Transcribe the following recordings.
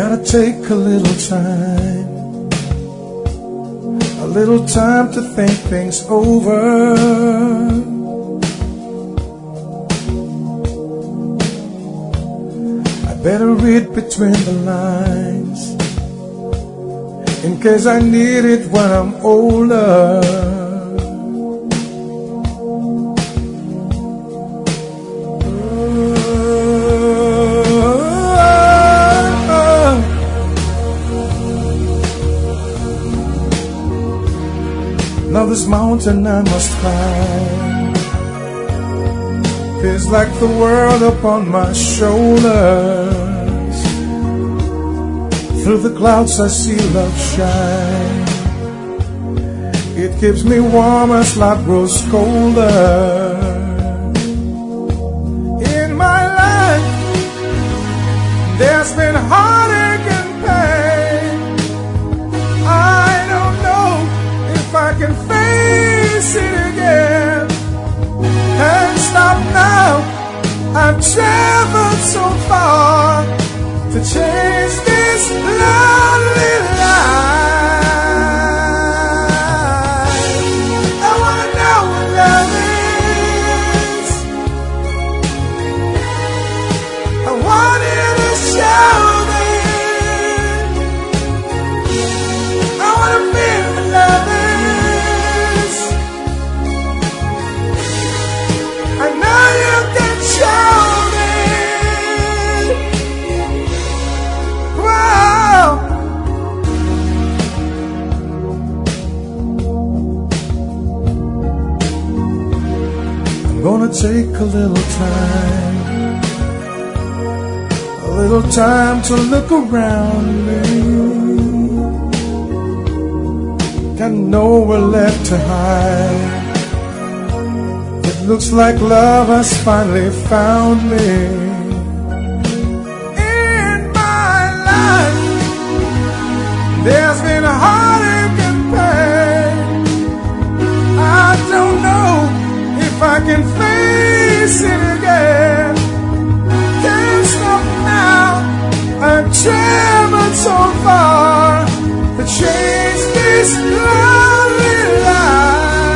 Gotta take a little time to think things over. I better read between the lines in case I need it when I'm older. Now this mountain I must climb feels like the world upon my shoulders. Through the clouds I see love shine. It keeps me warm as life grows colder. In my life there's been heartache and pain. I don't know if I can face it again. Can't stop now. I've traveled so far to change this lonely life. I wanna know what love is. I want you to show me. I wanna feel what love is. I know you can show me. Wow. I'm gonna take a little time to look around me. Got nowhere left to hide. Looks like love has finally found me. In my life there's been heartache and pain. I don't know if I can face it again. Can't stop now. I've traveled so far to change this lonely life.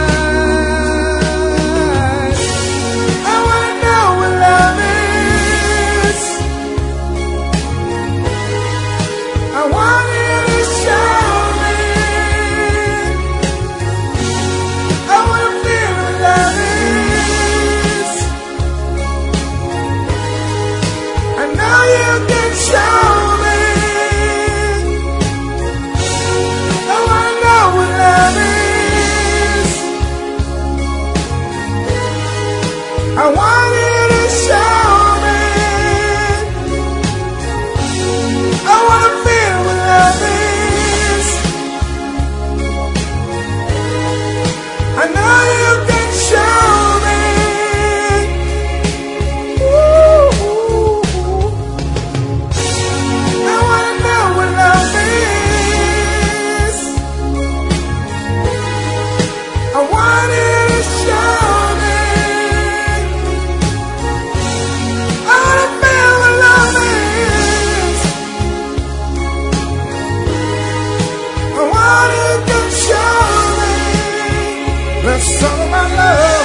I want you to show me. I wanna feel what love is. I know you can show me. Ooh. I wanna know what love is. I want you to show me. Let's talk about love.